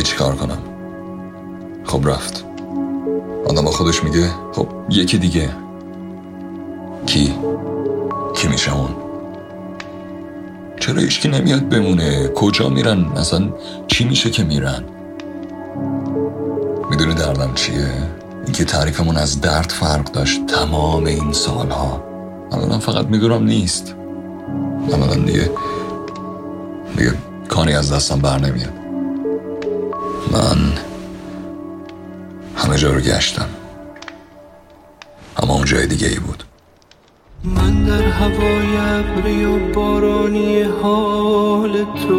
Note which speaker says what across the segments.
Speaker 1: چی کار کنم؟ خب رفت. آدم با خودش میگه خب یکی دیگه. کی میشه اون؟ چرا هیچکی نمیاد بمونه؟ کجا میرن؟ اصلا چی میشه که میرن؟ میدونی دردم چیه؟ اینکه تعریفمون از درد فرق داشت تمام این سالها. الان فقط میدونم نیست. الان دیگه کاری از دستم بر نمیاد. من همه جا رو گشتم، اما اون جای دیگه ای بود.
Speaker 2: من در هوای ابری و بارانی حال تو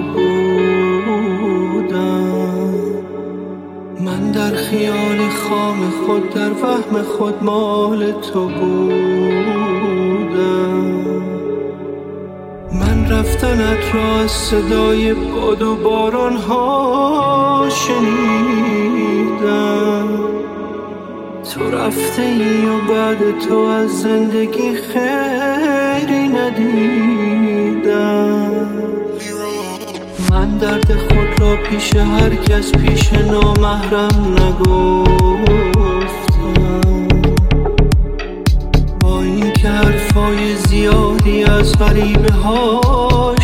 Speaker 2: بودم، من در خیال خام خود در وهم خود مال تو بودم. من رفتنت را از صدای باد و باران ها شنیدم، تو رفته ای و بعد تو از زندگی خیری ندیدم. من درد خود را پیش هر کس پیش نامحرم نگفتم، با این که حرفای زیادی از غریبه ها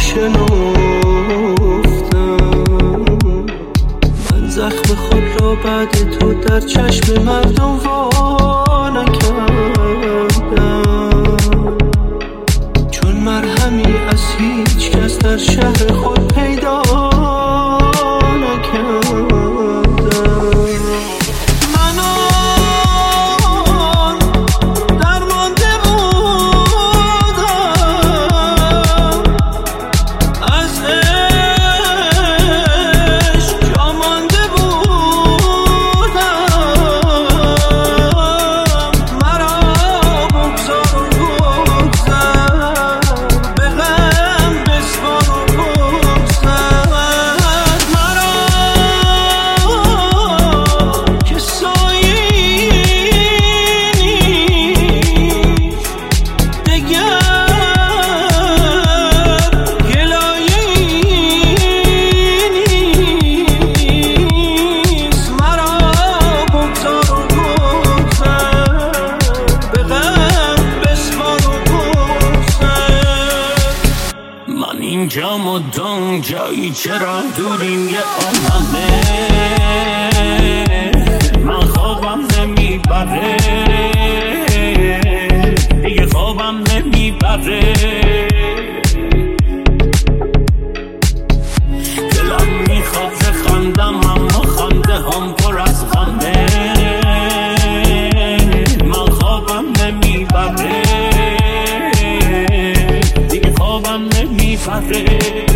Speaker 2: شنفتم. من زخم خود را بعد تو در چشم مردم وا نکردم، چون مرهمی از هیچ کس در شهر خود پیدا نکردم.
Speaker 3: اینجا مدام جایی چرا دوریم یه عالمه، من خوابم نمیبره دیگه، خوابم نمیبره، دلم میخواد خندم اما خنده هم پر از غمه، من خوابم نمیبره دیگه، خوابم نمیبره.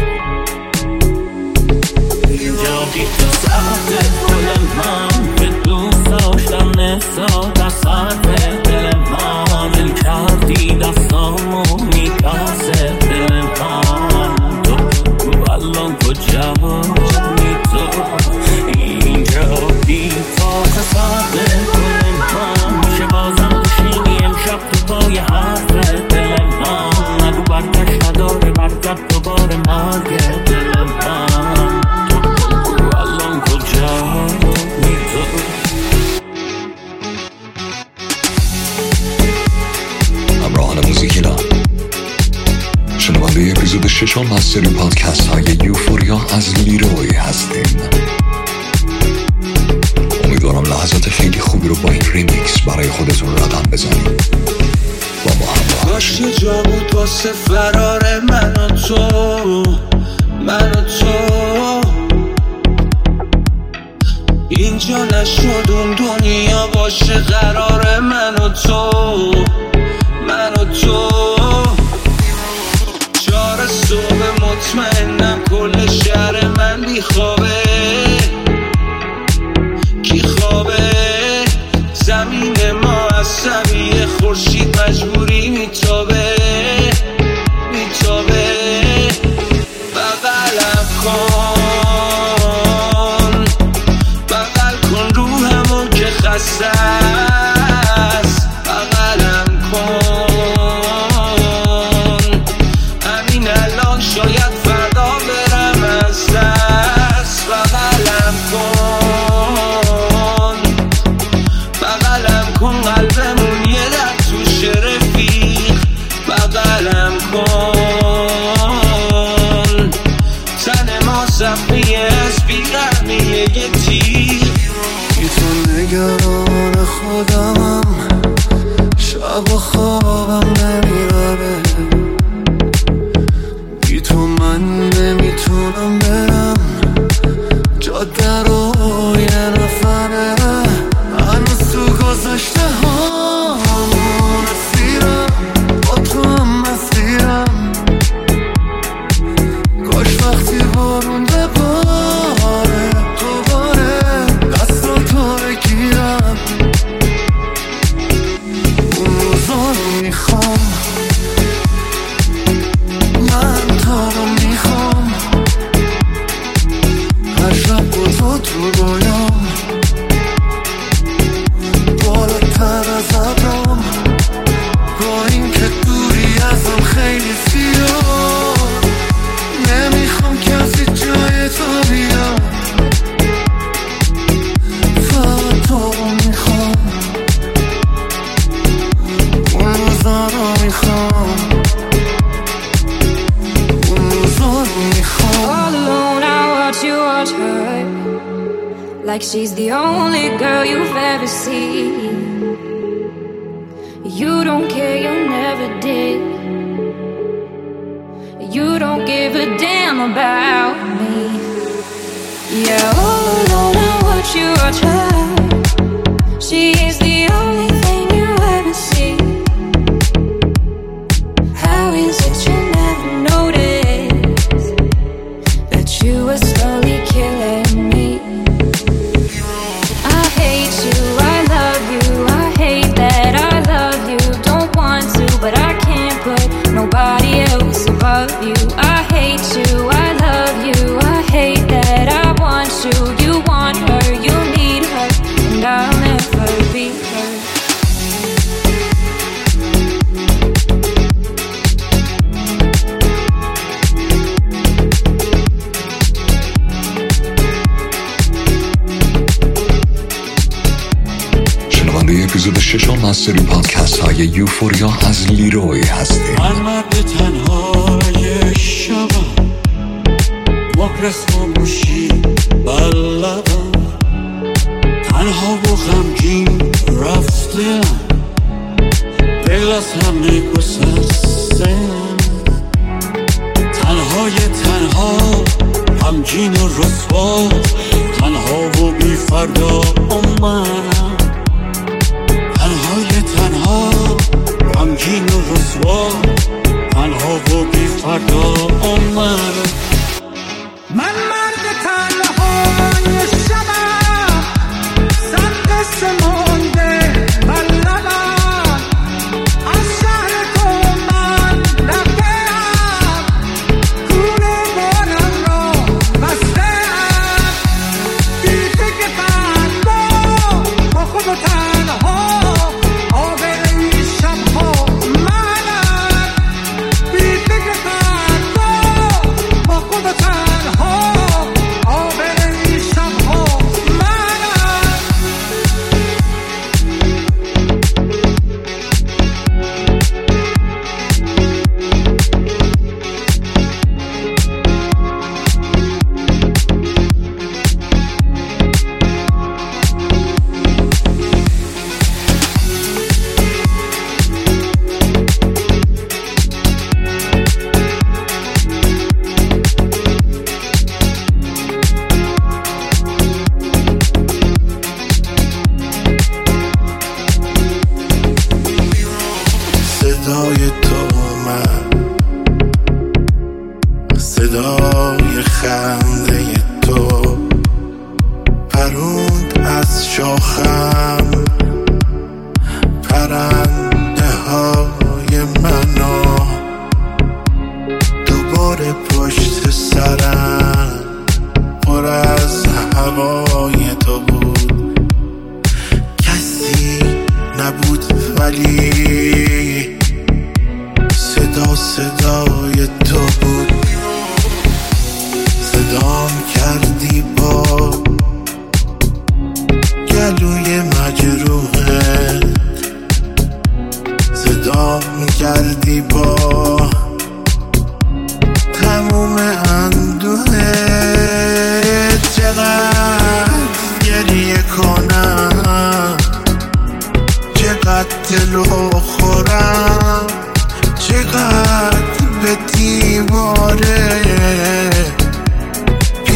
Speaker 3: اینجا بی تو ساعت دل من به دوست داشتن احساس از ساعت دل من، دل کردی دستامو میکاسه دل من، تو الان کجایی تو؟ اینجا بی تو ساعت دل من میشه بازم بشینی امشب تو پای حرف دل من، نگو برگشت نداره برگرد دوباره مرگ دل من، تو الان کجایی تو؟
Speaker 1: همراهان موزیکیلا، شنونده اپیزود 6 از سری پادکست های یوفوریا از لیروی هستین. امیدوارم لحظات خیلی خوبی رو با این ریمیکس برای خودتون رقم بزنید. با ما همراه
Speaker 2: باش یه جا بود واسه فرار من و تو، اینجا نشد اون دنیا باشه قرار من و تو، چهار صبح مطمئنم کل شهر من بی خوابه، کی خوابه؟ زمین ما از سویه خورشید مجبوری میتابه، بغلم کن، بغل کن روحمون که خسته است، بغلم کن، ما زخمی از بیرحمی یه تیر. بی تو نگران خودمم، شب و خوابم نمیبره. بی تو من نمیتونم برم جاده رو یه نفره. هنوز تو گذشته هامون اسیرم، با تو هم مسیرم. کاش وقتی بارون بباره دوباره دستاتو بگیرم. اون روزا رو میخوام، من تا رو میخوام. هر شب با تو رویام، بالاتر از ابرام. با این که دوری ازم خیلی زیاد، نمیخوام کسی جای تو بیاد. فقط تو رو میخوام، اون روزا رو میخوام، اون روزا رو میخوام.
Speaker 4: All alone I watch you watch her, like she's the only girl you've ever seen. You don't care, you never did. You don't give a damn about me. Yeah, all alone I watch you watch her. She is the only thing you ever see. How is it you never noticed that you were slowly killing me? I hate you, I love you, I hate that I love you. Don't want to, but I can't put nobody else above you. I hate you, I love you, I hate that I want you. You want her, you need her, and I'll never be her.
Speaker 1: شنونده اپیزود 6 از سری پادکست های یوفوریا از لیروی هستیم.
Speaker 2: من مرد تنهای شبم، مکرس خاموشی بلبم. تنها و غمگین رفتم، دل از همه گسستم. تنها غمگین و رسوا، تنها و بی فردا اومدم. تنها غمگین و رسوا، تنها و بی فردا اومدم. من مرد تنهای شبم، صد قصه مونده بلبم. از شهر تو من رفتم، خونه بارم را بستم. بی فکر فردا با خود و تنها، آبر این شبها منم. بی فکر فردا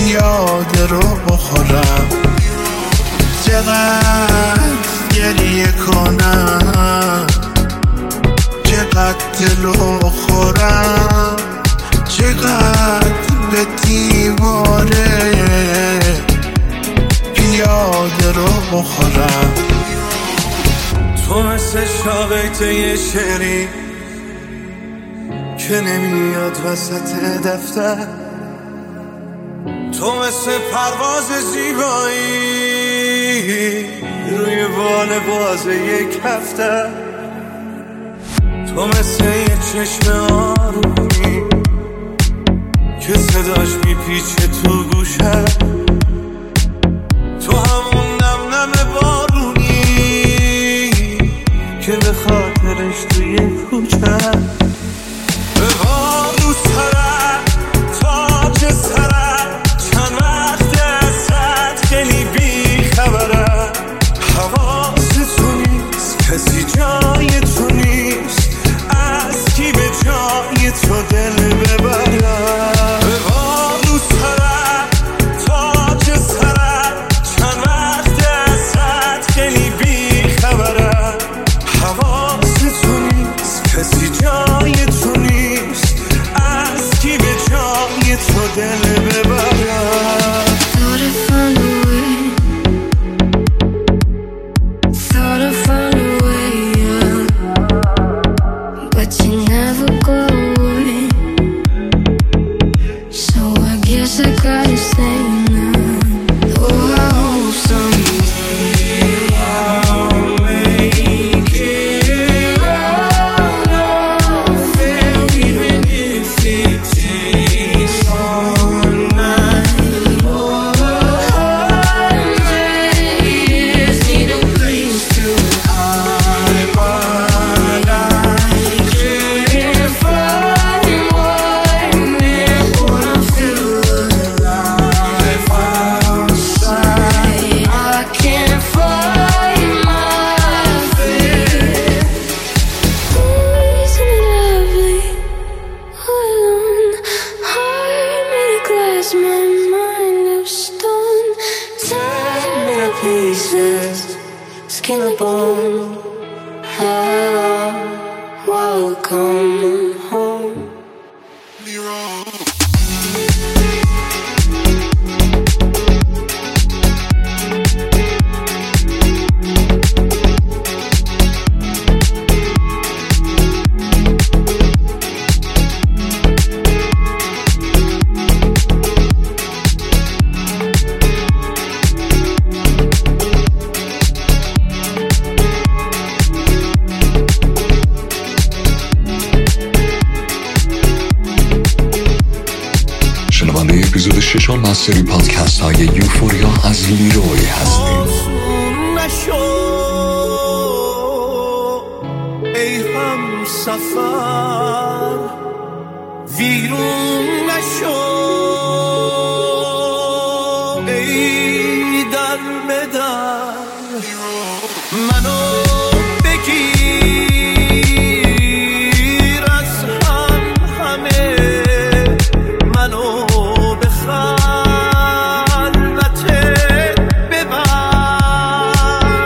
Speaker 5: پیاده رو بخورم، چقدر گریه کنم، چقدر دلو خورم، چقدر به دیواره پیاده رو بخورم.
Speaker 2: تو مثل شاقیت یه شعری که نمیاد وسط دفتر، تو مثل پرواز زیبایی روی بال باز یک هفته، تو مثل یه چشم آرومی که صداش میپیچه تو گوشه، تو همون نم نم بارونی که به خاطرش توی کوچه به بارو سرم تاج سرم، چند وقت ازت خیلی بی خبرم، حواست تو نیست کسی جای تو نیست، از کی به جای تو دل ببرم. به بارو سرم تاج سرم، چند وقت ازت خیلی بی خبرم، حواست تو نیست کسی جای تو نیست، از کی به جای تو دل ببرم.
Speaker 4: Thought I'd find a way, thought I'd find a way, yeah. But you never go away, so I guess I gotta stay now. Oh, I hope someday I'll make it out of it, even if it takes all night. Oh, 100 years need a place to hide, but I can't find one near when I feel alive outside. I can't find my fear. Isn't it lovely? All alone, heart made of glass, my mind of stone, torn into pieces, skin and bone. Welcome home.
Speaker 1: شنونده اپیزود 6 از سری پادکست های یوفوریا از لیروی هستیم.
Speaker 2: آسون نشو ای هم سفر، ویرون نشو ای در بدر، منو بگیر از هم همه، منو به خلوتت ببر،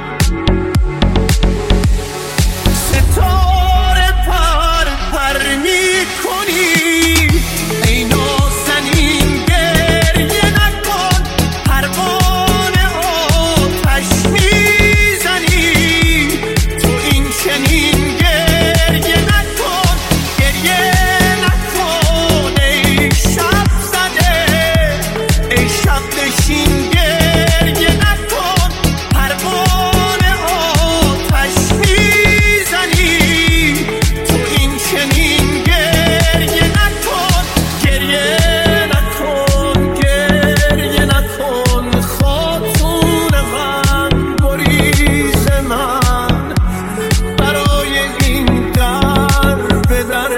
Speaker 2: ستاره پر پر میکنی ای نازنین، گریه نکن، پروانه آتش میزنی تو این چنین، گریه نکن، گریه نکن ای شب زده، ای شب نشین، گریه نکن، پروانه آتش میزنی تو این چنین، گریه نکن، گریه نکن، گریه نکن، خاتون غم گریز من برای این در به در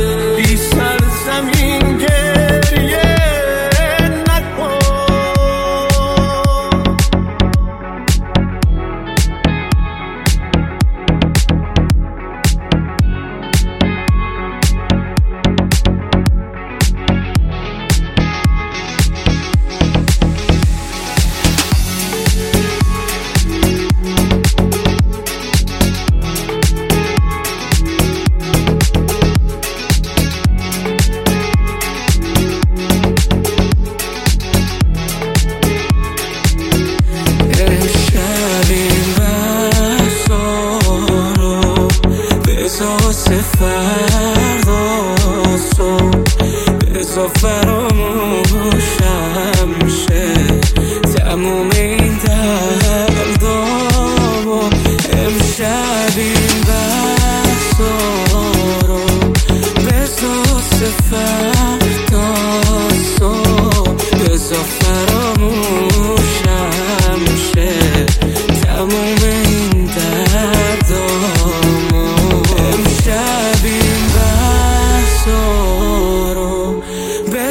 Speaker 2: بی سرزمین، گریه نکن.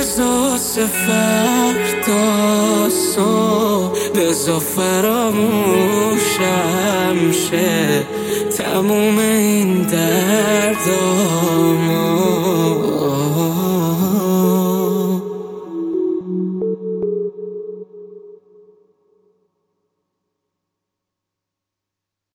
Speaker 3: بزا فردا صبح بزا فراموشم شه تموم این دردامو